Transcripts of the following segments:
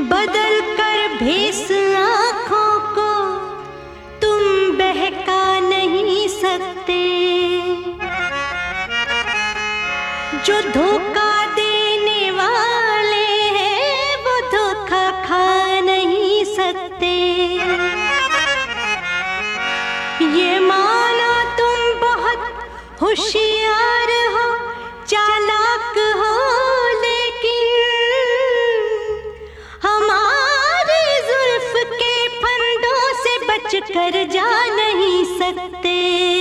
बदल कर भेस आँखों को तुम बहका नहीं सकते। जो धोखा देने वाले हैं वो धोखा खा नहीं सकते। ये मानो तुम बहुत होशियार हो, चालाक हो, लेकिन हमारे जुल्फ के फंदों से बचकर जा नहीं सकते।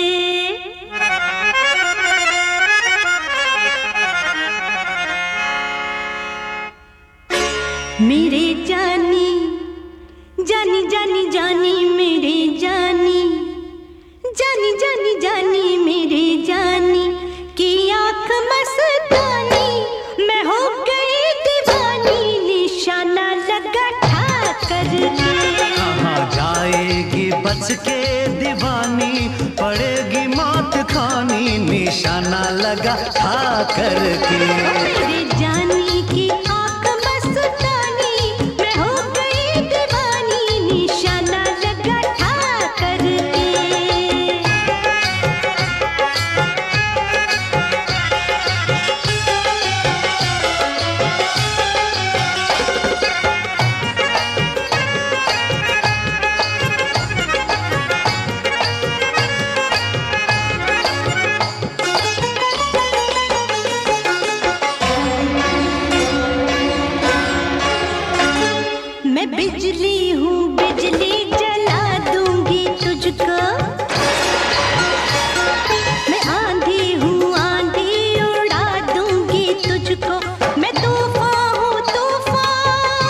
मेरे जानी जानी जानी जानी मेरे जानी जानी जानी जानी मेरे जानी की आँख मस्तानी, मैं हो गई दीवानी, निशाना लगा ठा करके। कहाँ जाएगी बच के दीवानी, पड़ेगी मात खानी, निशाना लगा ठा करके। मेरे जानी की आँख मस्तानी, मैं हो गई दीवानी, निशाना लगा ठा करके। मैं बिजली हूँ, बिजली जला दूंगी तुझको। मैं आंधी हूँ, आंधी उड़ा दूंगी तुझको। मैं तूफान हूँ, तूफान।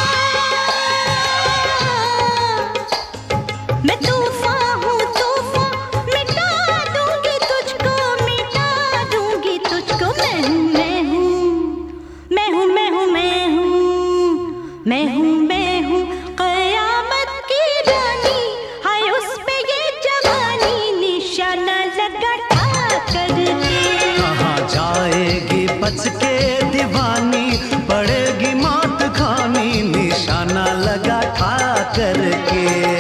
मैं तूफान हूँ, तूफान। मिटा दूंगी तुझको, मिटा दूंगी तुझको। मैं हूँ, मैं हूँ, मैं हूँ, मैं हूँ, मैं हूँ, मैं हूँ, मैं हूँ क़यामत की रानी। हाय उस पे ये जवानी, निशाना लगा ठा करके। कहाँ जाएगी बच के दीवानी, पड़ेगी मात खानी, निशाना लगा ठा करके।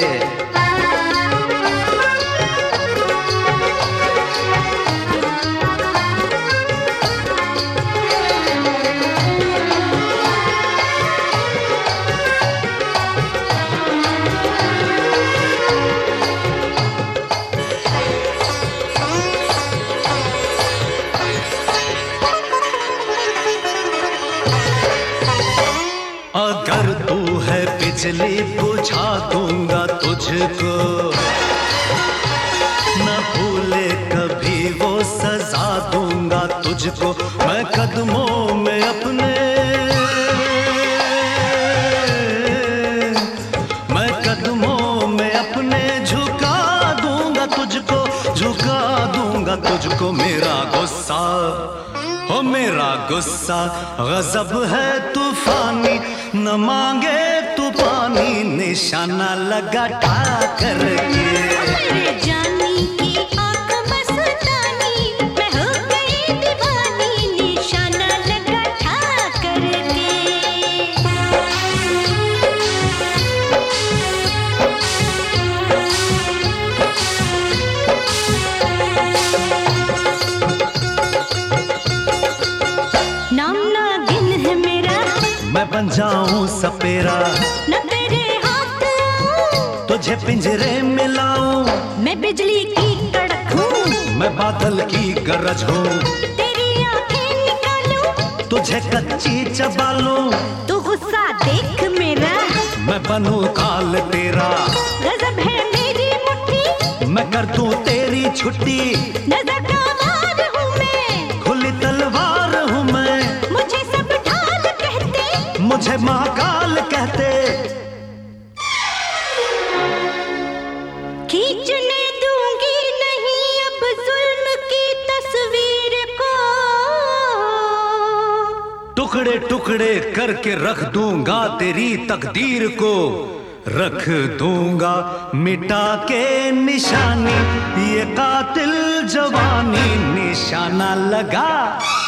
अगर तू है बिजली बुझा दूंगा तुझको, न भूले कभी वो सजा दूंगा तुझको। मैं कदमों में अपने, मैं कदमों में अपने झुका दूंगा तुझको, झुका दूंगा तुझको। मेरा गुस्सा हो, मेरा गुस्सा गजब है तूफानी, न मांगे तू पानी, निशाना लगा ठा करके। मेरे जानी की आँख मस्तानी, मैं हो गई दीवानी, निशाना लगा ठा करके। नाम नागिन है मेरा, मैं बन जाऊं सपेरा, न तेरे हाथ आऊं, तुझे पिंजरे में लाऊं। मैं बिजली की कड़क हूँ, मैं बादल की गरज हूँ, तेरी आँखें निकालूं, तुझे कच्ची चबा लूं। तू गुस्सा देख मेरा, मैं बनूं काल तेरा, गजब है मेरी मुट्ठी, मैं कर दूं तेरी छुट्टी। नजर का वार हूँ मैं, खुली तलवार हूँ मैं, मुझे सब ढाल कहते, मुझे महाकाल कहते। खींचने दूंगी नहीं अब जुल्म की तस्वीर को, टुकड़े टुकड़े करके रख दूंगा तेरी तकदीर को, रख दूंगा मिटा के निशानी, ये कातिल जवानी, निशाना लगा